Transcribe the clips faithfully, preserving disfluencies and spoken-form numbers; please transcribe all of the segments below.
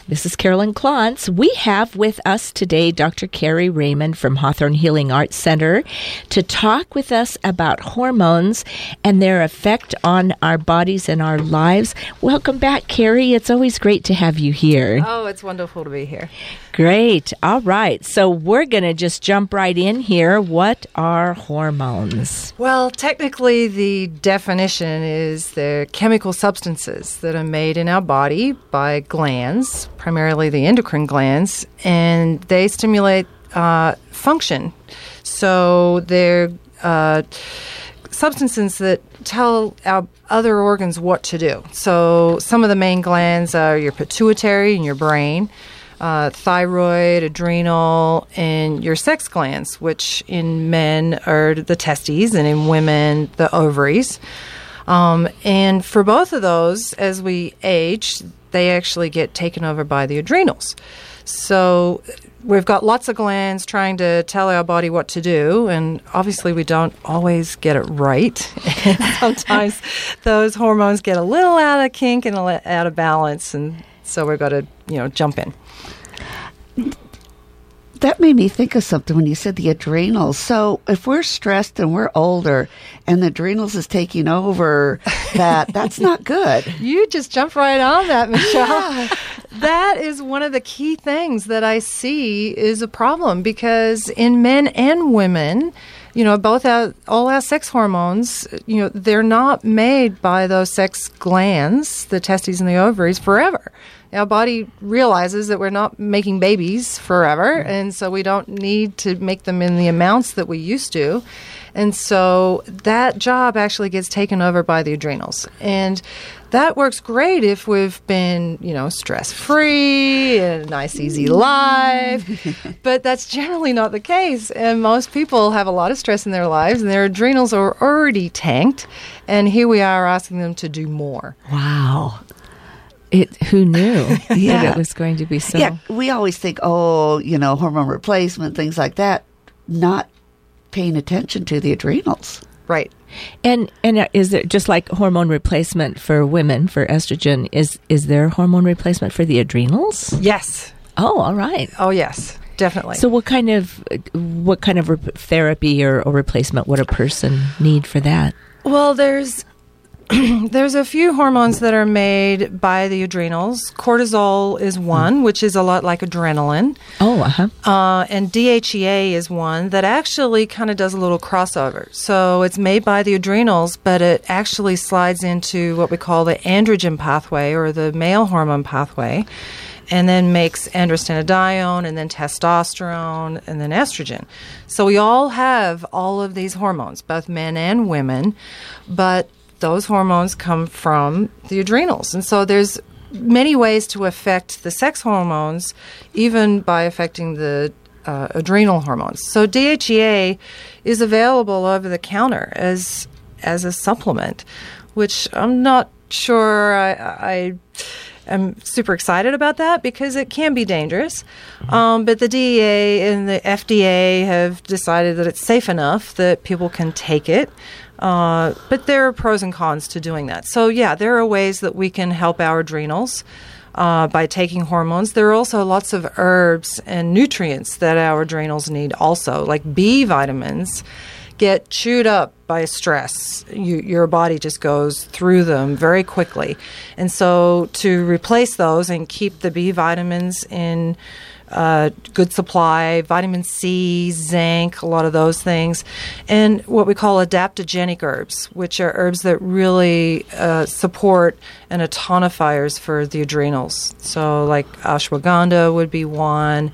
This is Carolyn Clontz. We have with us today Doctor Carrie Raymond from Hawthorne Healing Arts Center to talk with us about hormones and their effect on our bodies and our lives. Welcome back, Carrie. It's always great to have you here. Oh, it's wonderful to be here. Great. All right. So we're going to just jump right in here. What are hormones? Well, technically, the definition is the chemical substances that are made in our body by glands, primarily the endocrine glands, and they stimulate uh, function. So they're uh, substances that tell our other organs what to do. So some of the main glands are your pituitary in your brain, uh, thyroid, adrenal, and your sex glands, which in men are the testes and in women the ovaries. Um, and for both of those, as we age, they actually get taken over by the adrenals. So we've got lots of glands trying to tell our body what to do, and obviously we don't always get it right. And sometimes those hormones get a little out of kink and a little out of balance, and so we've got to, you know, jump in. That made me think of something when you said the adrenals. So if we're stressed and we're older and the adrenals is taking over, that that's not good. You just jumped right on that, Michelle. Yeah. That is one of the key things that I see is a problem, because in men and women, you know, both our, all our sex hormones, you know, they're not made by those sex glands, the testes and the ovaries, forever. Our body realizes that we're not making babies forever, and so we don't need to make them in the amounts that we used to. And so that job actually gets taken over by the adrenals. And that works great if we've been, you know, stress-free and a nice, easy life. But that's generally not the case. And most people have a lot of stress in their lives, and their adrenals are already tanked. And here we are asking them to do more. Wow. It who knew Yeah. that it was going to be so? Yeah, we always think, oh, you know, hormone replacement, things like that, not paying attention to the adrenals. Right. And and is there, just like hormone replacement for women for estrogen, is is there hormone replacement for the adrenals? Yes. Oh, all right. Oh, yes, definitely. So what kind of what kind of re- therapy or, or replacement would a person need for that? Well, there's there's a few hormones that are made by the adrenals. Cortisol is one, mm. which is a lot like adrenaline. Oh, uh-huh. Uh, and D H E A is one that actually kind of does a little crossover. So it's made by the adrenals, but it actually slides into what we call the androgen pathway, or the male hormone pathway, and then makes androstenedione, and then testosterone, and then estrogen. So we all have all of these hormones, both men and women, but those hormones come from the adrenals. And so there's many ways to affect the sex hormones, even by affecting the uh, adrenal hormones. So D H E A is available over the counter as as a supplement, which I'm not sure I, I am super excited about that, because it can be dangerous. Um, but the D E A and the F D A have decided that it's safe enough that people can take it. Uh, but there are pros and cons to doing that. So, yeah, there are ways that we can help our adrenals uh, by taking hormones. There are also lots of herbs and nutrients that our adrenals need also, like B vitamins get chewed up by stress. You, your body just goes through them very quickly. And so to replace those and keep the B vitamins in Uh, good supply, vitamin C, zinc, a lot of those things, and what we call adaptogenic herbs, which are herbs that really uh, support and are tonifiers for the adrenals. So like ashwagandha would be one,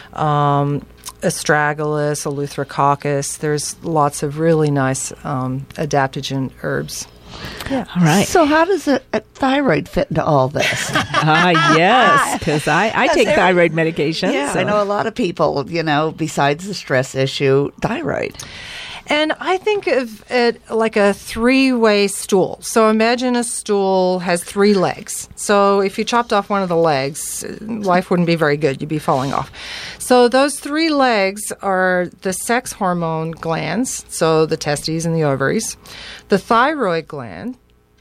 um, astragalus, eleutherococcus. There's lots of really nice um, adaptogen herbs. Yeah. All right. So how does a, a thyroid fit into all this? Ah, yes, because I, I take thyroid medication. Yeah, so. I know a lot of people, you know, besides the stress issue, thyroid. And I think of it like a three-way stool. So imagine a stool has three legs. So if you chopped off one of the legs, life wouldn't be very good. You'd be falling off. So those three legs are the sex hormone glands, so the testes and the ovaries, the thyroid gland,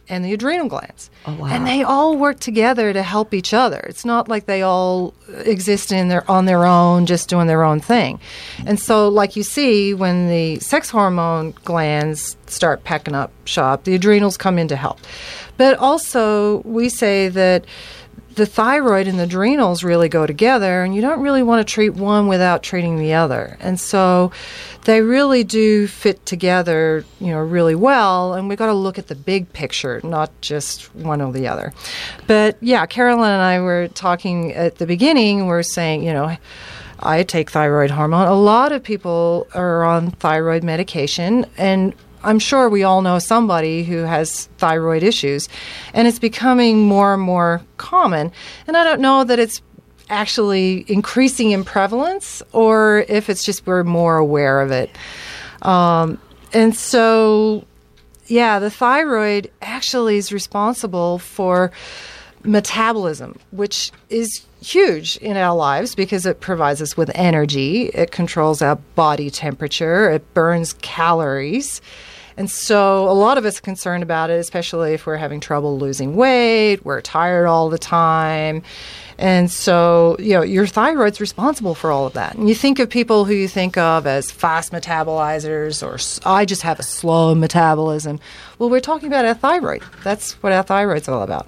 and the adrenal glands. Oh, wow. And they all work together to help each other. It's not like they all exist in their on their own, just doing their own thing. And so, like you see, when the sex hormone glands start packing up shop, the adrenals come in to help. But also, we say that the thyroid and the adrenals really go together, and you don't really want to treat one without treating the other. And so they really do fit together, you know, really well, and we got to look at the big picture, not just one or the other. But yeah, Carolyn and I were talking at the beginning, we're saying, you know, I take thyroid hormone. A lot of people are on thyroid medication, and I'm sure we all know somebody who has thyroid issues, and it's becoming more and more common. And I don't know that it's actually increasing in prevalence or if it's just we're more aware of it. Um, and so, yeah, the thyroid actually is responsible for metabolism, which is huge in our lives because it provides us with energy. It controls our body temperature. It burns calories. And so a lot of us are concerned about it, especially if we're having trouble losing weight, we're tired all the time. And so, you know, your thyroid's responsible for all of that. And you think of people who you think of as fast metabolizers or I just have a slow metabolism. Well, we're talking about our thyroid. That's what our thyroid's all about.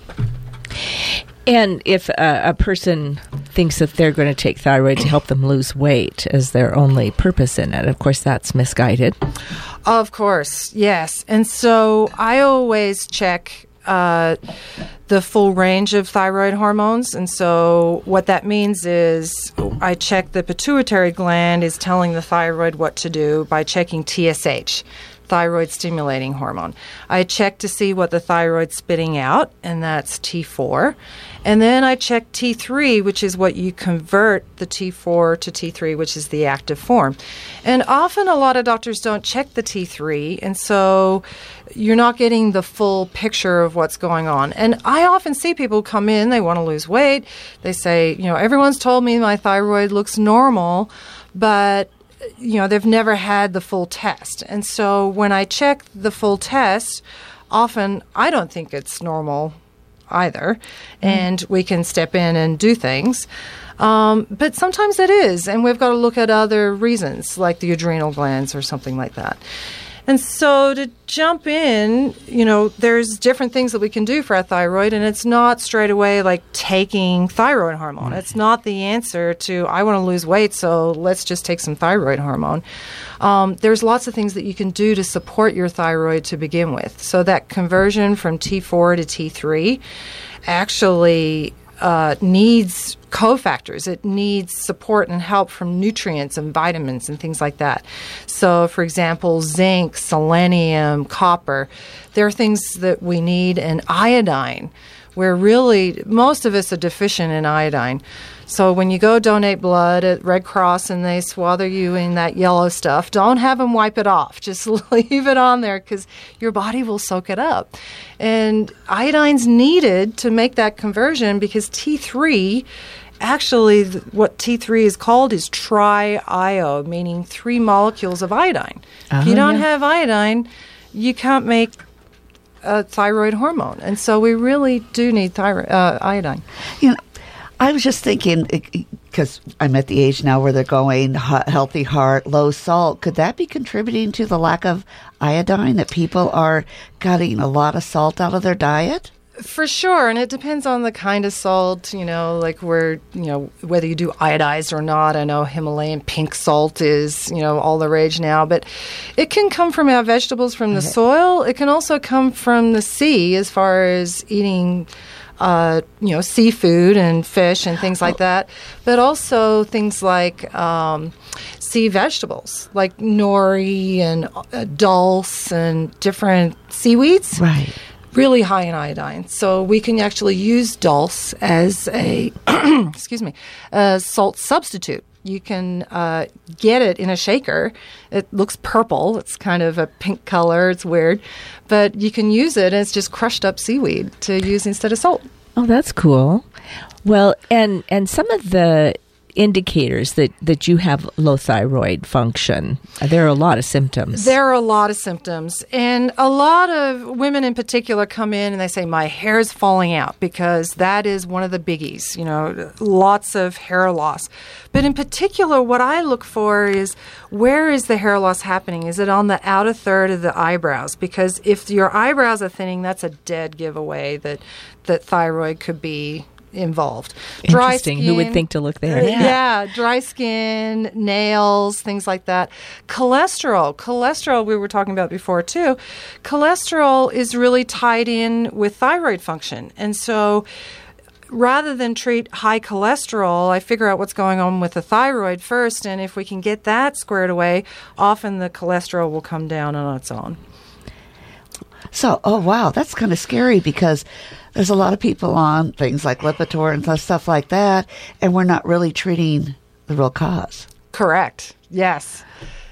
And if uh, a person thinks that they're going to take thyroid to help them lose weight as their only purpose in it, of course, that's misguided. Of course, yes. And so I always check uh, the full range of thyroid hormones. And so what that means is I check the pituitary gland is telling the thyroid what to do by checking T S H. Thyroid stimulating hormone. I check to see what the thyroid's spitting out, and that's T four. And then I check T three, which is what you convert the T four to T three, which is the active form. And often a lot of doctors don't check the T three, and so you're not getting the full picture of what's going on. And I often see people come in, they want to lose weight. They say, you know, everyone's told me my thyroid looks normal, but you know, they've never had the full test. And so when I check the full test, often I don't think it's normal either. Mm. And we can step in and do things. Um, but sometimes it is. And we've got to look at other reasons, like the adrenal glands or something like that. And so to jump in, you know, there's different things that we can do for our thyroid, and it's not straight away like taking thyroid hormone. It's not the answer to, I want to lose weight, so let's just take some thyroid hormone. Um, there's lots of things that you can do to support your thyroid to begin with. So that conversion from T four to T three actually uh, needs cofactors. It needs support and help from nutrients and vitamins and things like that. So, for example, zinc, selenium, copper, there are things that we need, and iodine. Where really, most of us are deficient in iodine. So when you go donate blood at Red Cross and they swathe you in that yellow stuff, don't have them wipe it off. Just leave it on there because your body will soak it up. And iodine's needed to make that conversion because T three, actually th- what T three is called is tri-io, meaning three molecules of iodine. Uh-huh, if you don't yeah. have iodine, you can't make a thyroid hormone. And so we really do need thyroid, uh, iodine. You know, I was just thinking, because I'm at the age now where they're going healthy heart, low salt. Could that be contributing to the lack of iodine, that people are cutting a lot of salt out of their diet? For sure, and it depends on the kind of salt, you know, like where, you know, whether you do iodized or not. I know Himalayan pink salt is, you know, all the rage now, but it can come from our vegetables from the okay. soil. It can also come from the sea as far as eating Uh, you know, seafood and fish and things like that, but also things like um, sea vegetables, like nori and uh, dulse and different seaweeds. Right. Really high in iodine. So we can actually use dulse as a, excuse me, a salt substitute. You can uh, get it in a shaker. It looks purple. It's kind of a pink color. It's weird. But you can use it as just crushed up seaweed to use instead of salt. Oh, that's cool. Well, and, and some of the indicators that, that you have low thyroid function? There are a lot of symptoms. There are a lot of symptoms. And a lot of women in particular come in and they say, my hair is falling out, because that is one of the biggies, you know, lots of hair loss. But in particular, what I look for is, where is the hair loss happening? Is it on the outer third of the eyebrows? Because if your eyebrows are thinning, that's a dead giveaway that, that thyroid could be involved. Dry Interesting. skin, Who would think to look there? Yeah. yeah, dry skin, nails, things like that. Cholesterol. Cholesterol, we were talking about before too. Cholesterol is really tied in with thyroid function. And so rather than treat high cholesterol, I figure out what's going on with the thyroid first. And if we can get that squared away, often the cholesterol will come down on its own. So, oh, wow, that's kind of scary, because there's a lot of people on things like Lipitor and stuff like that, and we're not really treating the real cause. Correct. Yes.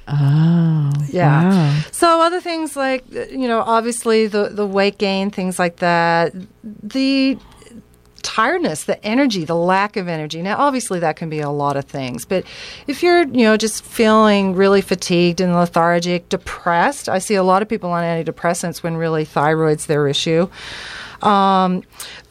Oh, yeah. Wow. So other things like, you know, obviously the, the weight gain, things like that, the tiredness, the energy, the lack of energy. Now, obviously that can be a lot of things, but if you're, you know, just feeling really fatigued and lethargic, depressed, I see a lot of people on antidepressants when really thyroid's their issue. Um,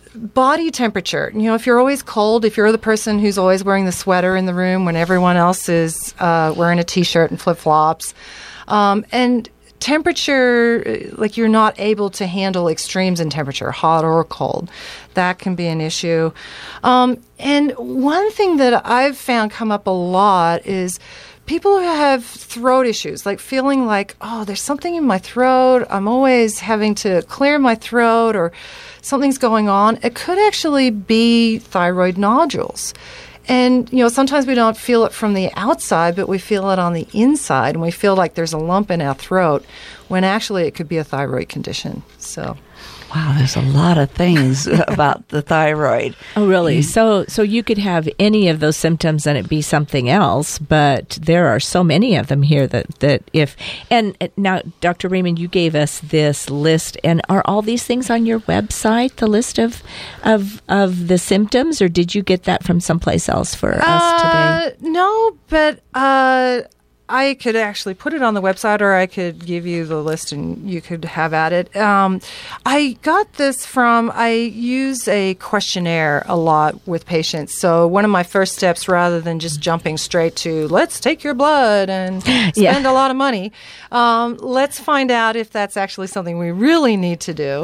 body temperature. You know, if you're always cold, if you're the person who's always wearing the sweater in the room when everyone else is uh, wearing a T-shirt and flip-flops, um, and temperature, like you're not able to handle extremes in temperature, hot or cold, that can be an issue. Um, and one thing that I've found come up a lot is people who have throat issues, like feeling like, oh, there's something in my throat, I'm always having to clear my throat, or something's going on. It could actually be thyroid nodules. And, you know, sometimes we don't feel it from the outside, but we feel it on the inside, and we feel like there's a lump in our throat, when actually it could be a thyroid condition. So, wow, there's a lot of things about the thyroid. Oh, really? So so you could have any of those symptoms and it be something else, but there are so many of them here that, that if... And now, Doctor Raymond, you gave us this list, and are all these things on your website, the list of of, of the symptoms, or did you get that from someplace else for us uh, today? No, but... Uh, I could actually put it on the website, or I could give you the list and you could have at it. Um, I got this from, I use a questionnaire a lot with patients. So one of my first steps, rather than just jumping straight to, let's take your blood and spend Yeah. a lot of money, um, let's find out if that's actually something we really need to do,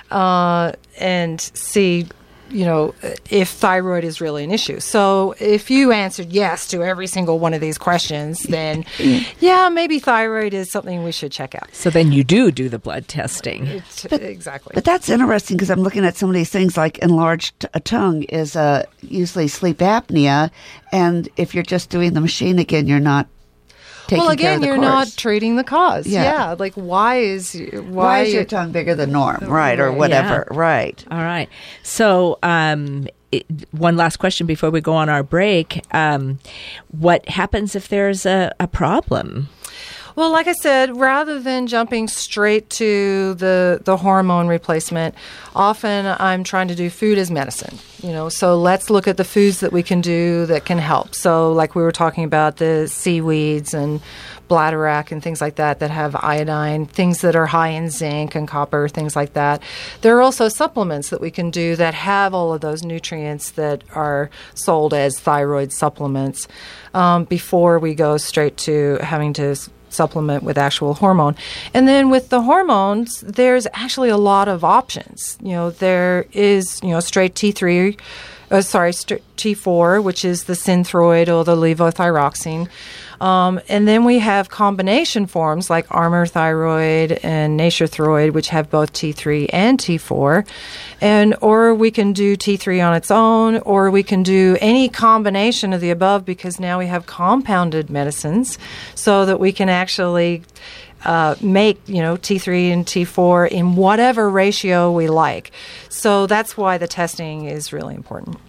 uh, and see, you know, if thyroid is really an issue. So if you answered yes to every single one of these questions, then yeah, maybe thyroid is something we should check out. So then you do do the blood testing. It's, But- exactly. But that's interesting, because I'm looking at some of these things, like enlarged t- tongue is uh, usually sleep apnea, and if you're just doing the machine again, you're not taking well, care again, of the you're course. not treating the cause. Yeah. Yeah. Like, why is why, Why is your tongue bigger than norm? Right, or Right, whatever. Right. All right. So, um, it, one last question before we go on our break. Um, what happens if there's a, a problem? Well, like I said, rather than jumping straight to the, the hormone replacement, often I'm trying to do food as medicine. You know, so let's look at the foods that we can do that can help. So, like we were talking about, the seaweeds and bladderwrack and things like that that have iodine, things that are high in zinc and copper, things like that. There are also supplements that we can do that have all of those nutrients that are sold as thyroid supplements, um, before we go straight to having to supplement with actual hormone. And then with the hormones, there's actually a lot of options. You know, there is, you know, straight T three, uh, sorry, st- T four, which is the Synthroid or the levothyroxine. Um, and then we have combination forms like Armour Thyroid and Naturethroid, which have both T three and T four. And or we can do T three on its own, or we can do any combination of the above, because now we have compounded medicines so that we can actually uh, make, you know, T three and T four in whatever ratio we like. So that's why the testing is really important.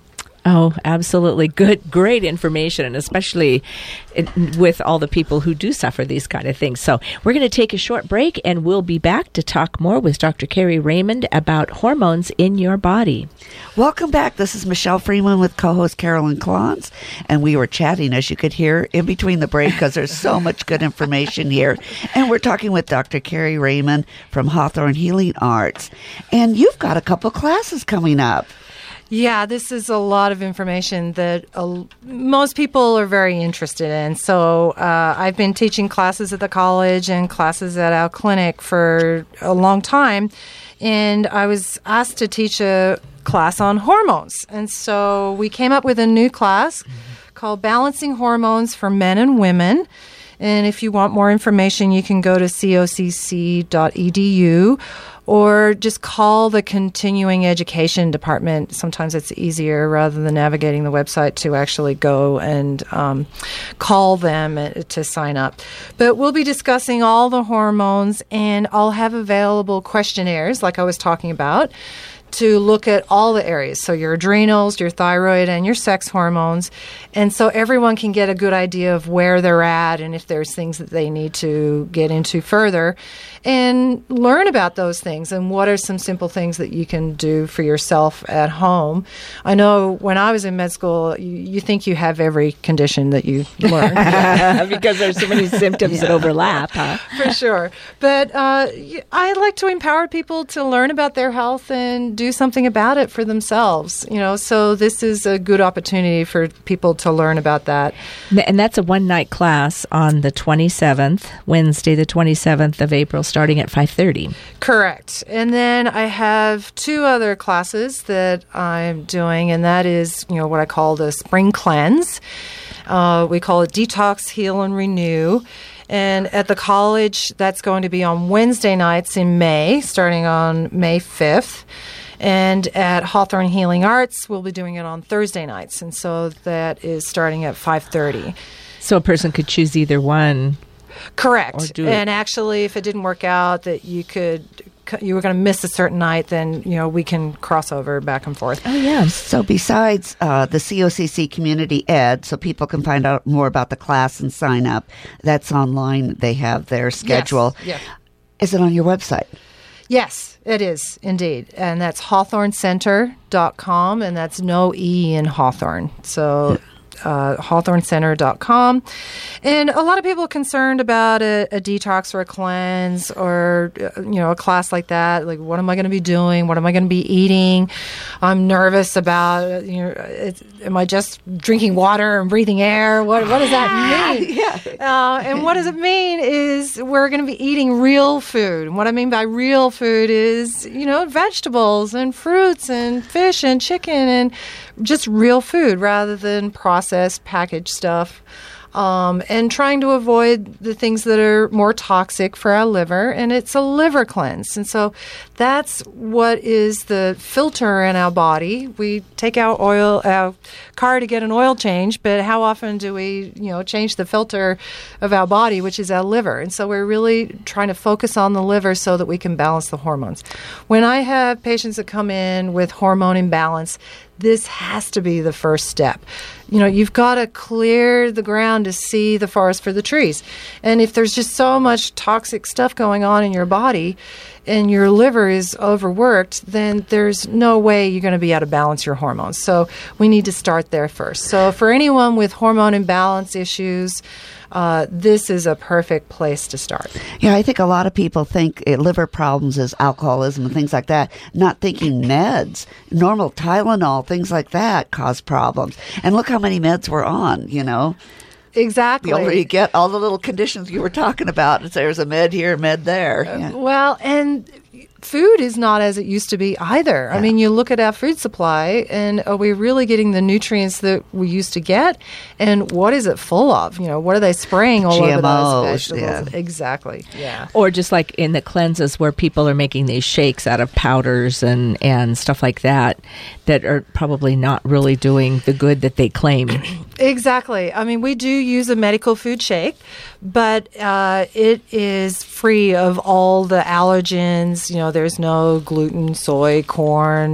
Oh, absolutely. Good, great information, and especially it, with all the people who do suffer these kind of things. So we're going to take a short break, and we'll be back to talk more with Doctor Carrie Raymond about hormones in your body. Welcome back. This is Michelle Freeman with co-host Carolyn Clons, and we were chatting, as you could hear, in between the break because there's so much good information here. And we're talking with Doctor Carrie Raymond from Hawthorne Healing Arts. And you've got a couple classes coming up. Yeah, this is a lot of information that uh, most people are very interested in. So uh, I've been teaching classes at the college and classes at our clinic for a long time. And I was asked to teach a class on hormones. And so we came up with a new class called Balancing Hormones for Men and Women. And if you want more information, you can go to C O C C dot E D U or just call the continuing education department. Sometimes it's easier rather than navigating the website to actually go and um, call them to sign up. But we'll be discussing all the hormones, and I'll have available questionnaires like I was talking about to look at all the areas. So your adrenals, your thyroid, and your sex hormones. And so everyone can get a good idea of where they're at and if there's things that they need to get into further and learn about those things and what are some simple things that you can do for yourself at home. I know when I was in med school, you, you think you have every condition that you learn. Because there's so many symptoms yeah. that overlap. Huh? For sure. But uh, I like to empower people to learn about their health and do something about it for themselves. You know, so this is a good opportunity for people to learn about that. And that's a one-night class on the twenty-seventh, Wednesday the twenty-seventh of April, starting at five thirty. Correct. And then I have two other classes that I'm doing, and that is, you know, what I call the Spring Cleanse. Uh, we call it Detox, Heal, and Renew. And at the college, that's going to be on Wednesday nights in May, starting on May fifth. And at Hawthorne Healing Arts, we'll be doing it on Thursday nights. And so that is starting at five thirty. So a person could choose either one. Correct. And actually, if it didn't work out that you could, you were going to miss a certain night, then, you know, we can cross over back and forth. Oh, yeah. So besides uh, the C O C C Community Ed, so people can find out more about the class and sign up, that's online. They have their schedule. Yes. Yes. Is it on your website? Yes, it is indeed. And that's hawthorne center dot com, and that's no E in Hawthorne. So uh, hawthorne center dot com. And a lot of people are concerned about a, a detox or a cleanse or, uh, you know, a class like that. Like, what am I going to be doing? What am I going to be eating? I'm nervous about, you know, it's, am I just drinking water and breathing air? What, what does that mean? yeah. Uh, and what does it mean is we're going to be eating real food. And what I mean by real food is, you know, vegetables and fruits and fish and chicken and just real food rather than processed packaged stuff. Um, and trying to avoid the things that are more toxic for our liver. And it's a liver cleanse. And so that's what is the filter in our body. We take our oil, our car to get an oil change, but how often do we, you know, change the filter of our body, which is our liver? And so we're really trying to focus on the liver so that we can balance the hormones. When I have patients that come in with hormone imbalance, this has to be the first step. You know, you've got to clear the ground to see the forest for the trees. And if there's just so much toxic stuff going on in your body and your liver is overworked, then there's no way you're going to be able to balance your hormones. So we need to start there first. So for anyone with hormone imbalance issues, Uh, this is a perfect place to start. Yeah, I think a lot of people think uh, liver problems is alcoholism and things like that, not thinking meds, normal Tylenol, things like that cause problems. And look how many meds we're on, you know. Exactly. The older you get, all the little conditions you were talking about, there's a med here, a med there. Uh, yeah. Well, and food is not as it used to be either. Yeah. I mean, you look at our food supply, and are we really getting the nutrients that we used to get? And what is it full of? You know, what are they spraying all G M Os, over those vegetables? Yeah. Exactly. Yeah. Or just like in the cleanses where people are making these shakes out of powders and, and stuff like that, that are probably not really doing the good that they claim. Exactly. I mean, we do use a medical food shake, but uh, it is free of all the allergens. You know, there's no gluten, soy, corn,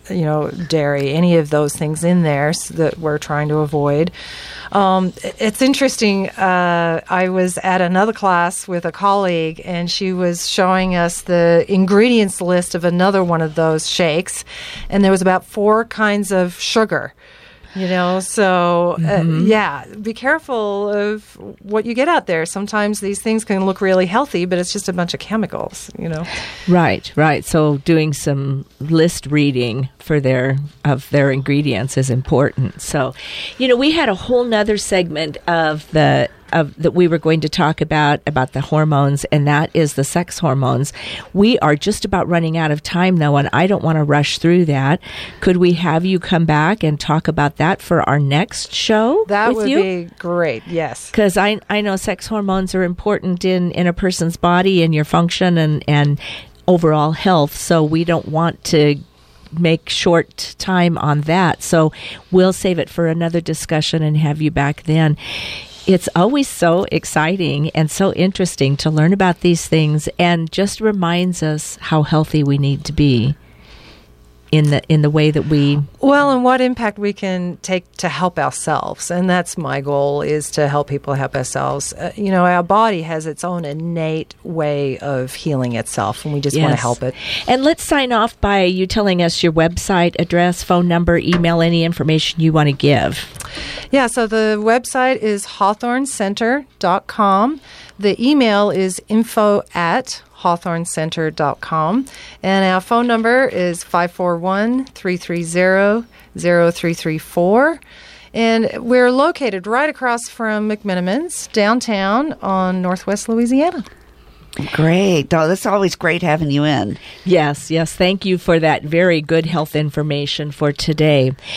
you know, dairy, any of those things in there so that we're trying to avoid. Um, it's interesting. Uh, I was at another class with a colleague, and she was showing us the ingredients list of another one of those shakes, and there was about four kinds of sugar. You know, so Mm-hmm. uh, yeah, be careful of what you get out there. Sometimes these things can look really healthy, but it's just a bunch of chemicals, you know. Right, right. So doing some list reading for their of their ingredients is important. So, you know, we had a whole nother segment of the of that we were going to talk about about the hormones, and that is the sex hormones. We are just about running out of time, though, and I don't want to rush through that. Could we have you come back and talk about that for our next show? That with would you? be great, yes. Because I I know sex hormones are important in, in a person's body and your function and, and overall health, so we don't want to make short time on that. So we'll save it for another discussion and have you back then. It's always so exciting and so interesting to learn about these things, and just reminds us how healthy we need to be in the in the way that we Well, and what impact we can take to help ourselves. And that's my goal, is to help people help ourselves. Uh, you know, our body has its own innate way of healing itself, and we just want to Yes. help it. And let's sign off by you telling us your website address, phone number, email, any information you want to give. Yeah, so the website is hawthorne center dot com. The email is info at hawthorne center dot com. And our phone number is five four one, three three zero, zero three three four. And we're located right across from McMenamins, downtown on Northwest Louisiana. Great. Oh, that's always great having you in. Yes, yes. Thank you for that very good health information for today.